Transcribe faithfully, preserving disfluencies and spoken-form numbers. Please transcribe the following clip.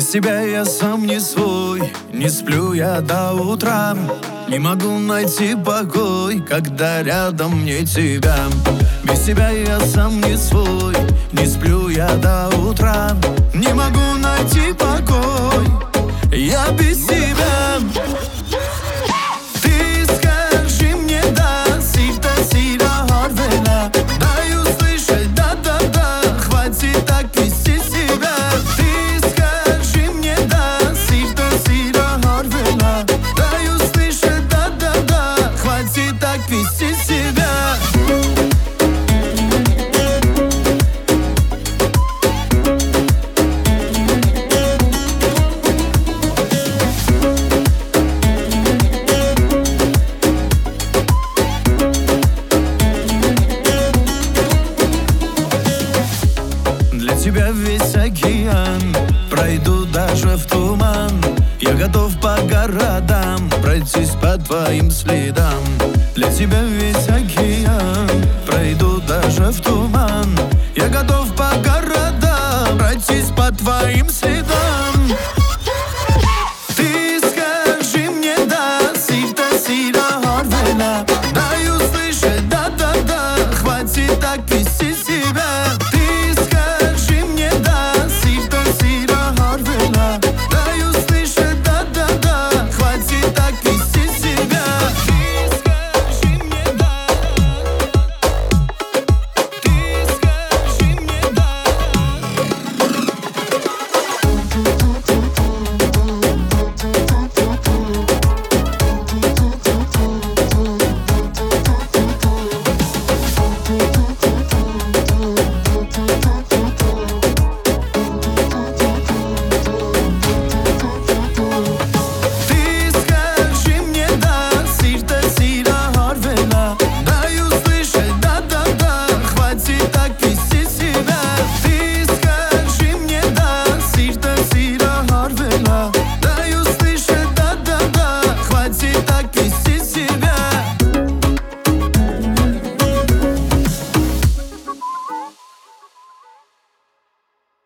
Без тебя я сам не свой, не сплю я до утра. Не могу найти покой, когда рядом не тебя. Без тебя я сам не свой, не сплю я до утра. Не могу найти покой, я без тебя. Ты скажи мне да, сильно, сильно горвела. Дай услышать да-да-да, хватит так вести себя. Ты скажи мне да, сильно, сильно горвела. Дай услышать да-да-да, хватит так вести себя. Для тебя весь океан, пройду даже в туман. Я готов по городам пройтись по твоим следам. Для тебя весь океан, пройду даже в туман. Я готов по городам пройтись по твоим следам.